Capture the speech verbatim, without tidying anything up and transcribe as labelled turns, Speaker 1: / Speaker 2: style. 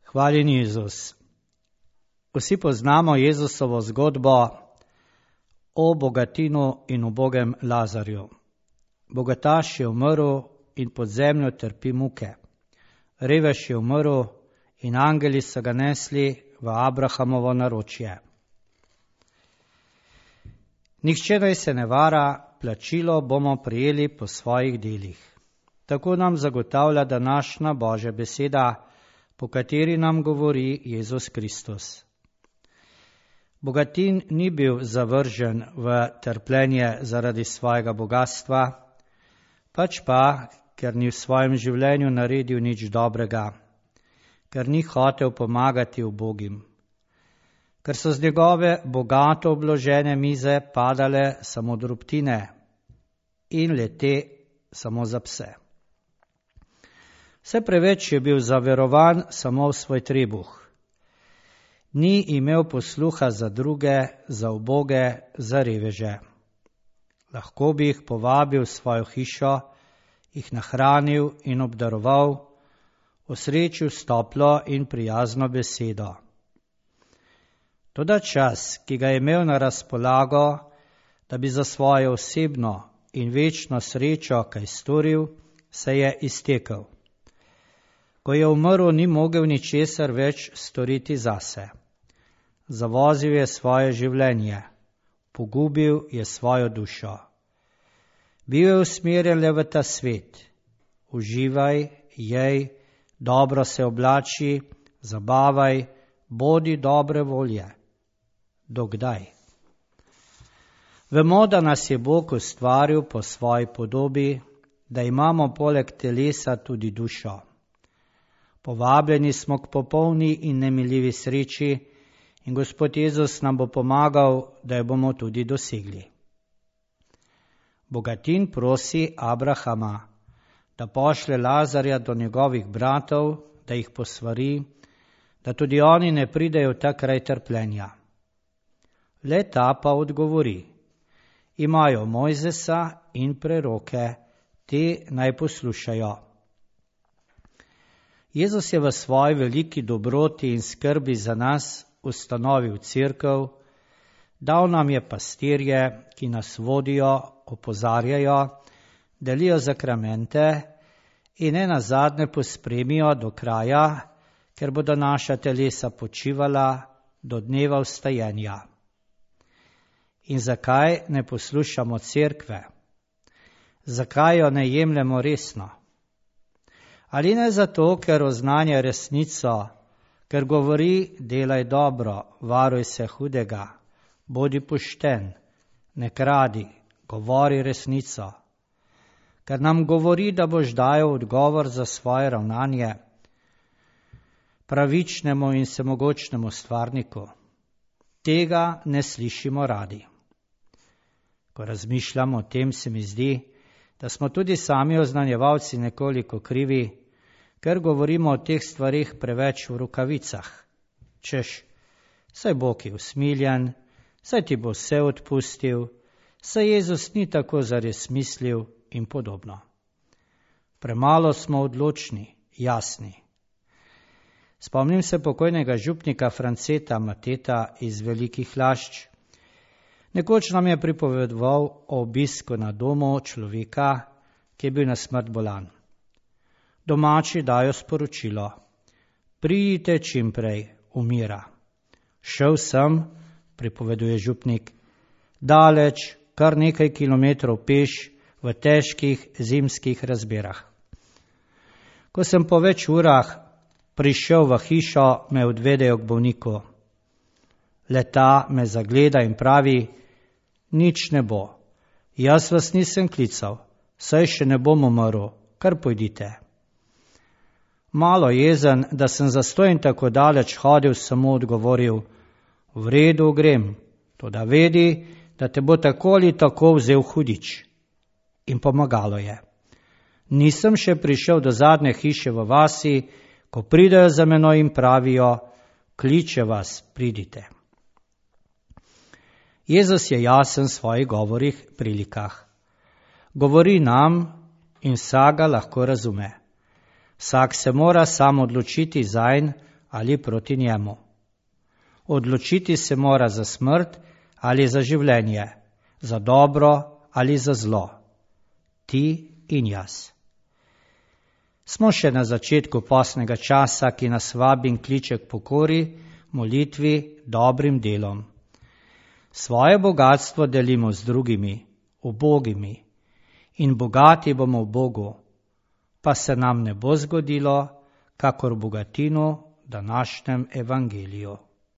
Speaker 1: Hvaljen Jezus. Vsi poznamo Jezusovo zgodbo o bogatinu in ubogem Lazarju. Bogataš je umrl in pod zemljo trpi muke. Revež je umrl in angeli so ga nesli v Abrahamovo naročje. Nihče naj se ne vara, plačilo bomo prejeli po svojih delih. Tako nam zagotavlja današnja Božja beseda, po kateri nam govori Jezus Kristus. Bogatin ni bil zavržen v trpljenje zaradi svojega bogatstva, pač pa, ker ni v svojem življenju naredil nič dobrega, ker ni hotel pomagati ubogim, ker so z njegove bogato obložene mize padale samo drobtine in lete samo za pse. Vse preveč je bil zaverovan samo v svoj trebuh. Ni imel posluha za druge, za uboge, za reveže. Lahko bi jih povabil v svojo hišo, jih nahranil in obdaroval, osrečil s toplo in prijazno besedo. Toda čas, ki ga je imel na razpolago, da bi za svojo osebno in večno srečo kaj storil, se je iztekel. Ko je umrl, ni mogel ničesar več storiti zase. Zavozil je svoje življenje, pogubil je svojo dušo. Bil je usmerjen le v ta svet. Uživaj, jej, dobro se oblači, zabavaj, bodi dobre volje. Dokdaj? Vemo, da nas je Bog ustvaril po svoji podobi, da imamo poleg telesa tudi dušo. Povabljeni smo k popolni in nemiljivi sreči in Gospod Jezus nam bo pomagal, da jo bomo tudi dosegli. Bogatin prosi Abrahama, da pošlje Lazarja do njegovih bratov, da jih posvari, da tudi oni ne pridejo v ta kraj trpljenja. Le ta pa odgovori, imajo Mojzesa in preroke, te naj poslušajo. Jezus je v svoji veliki dobroti in skrbi za nas ustanovil cerkev, dal nam je pastirje, ki nas vodijo, opozarjajo, delijo zakramente in ne nazadnje pospremijo do kraja, ker bodo naša telesa počivala do dneva vstajenja. In zakaj ne poslušamo cerkve? Zakaj jo ne jemljemo resno? Ali ne zato, ker oznanja resnico, ker govori, delaj dobro, varuj se hudega, bodi pošten, ne kradi, govori resnico. Ker nam govori, da boš dajal odgovor za svoje ravnanje pravičnemu in vsemogočnemu stvarniku. Tega ne slišimo radi. Ko razmišljamo o tem, se mi zdi, da smo tudi sami oznanjevalci nekoliko krivi, ker govorimo o teh stvarih preveč v rokavicah. Češ, saj Bog je usmiljen, saj ti bo vse odpustil, saj Jezus ni tako zares mislil in podobno. Premalo smo odločni, jasni. Spomnim se pokojnega župnika Franceta Mateta iz Velikih Lašč. Nekoč nam je pripovedoval o obisku na domu človeka, ki je bil na smrt bolan. Domači dajo sporočilo, pridite čim prej, umira. Šel sem, pripoveduje župnik, daleč, kar nekaj kilometrov peš v težkih zimskih razmerah. Ko sem po več urah prišel v hišo, me odvedejo k bolniku. Leta me zagleda in pravi, nič ne bo. Jaz vas nisem klical, saj še ne bom umrl, kar pojdite. Malo jezen, da sem zastojn tako daleč hodil, samo odgovoril, v redu grem, toda vedi, da te bo tako ali tako vzel hudič. In pomagalo je. Nisem še prišel do zadnje hiše v vasi, ko pridejo za menoj in pravijo, kliče vas, pridite. Jezus je jasen v svojih govorih, prilikah. Govori nam in vsak ga lahko razume. Vsak se mora sam odločiti zanj, ali proti njemu. Odločiti se mora za smrt ali za življenje, za dobro ali za zlo. Ti in jaz. Smo še na začetku postnega časa, ki nas vabi in kliče k pokori, molitvi, dobrim delom. Svoje bogatstvo delimo z drugimi, ubogimi, in bogati bomo v Bogu, pa se nam ne bo zgodilo, kakor bogatinu v današnjem evangeliju.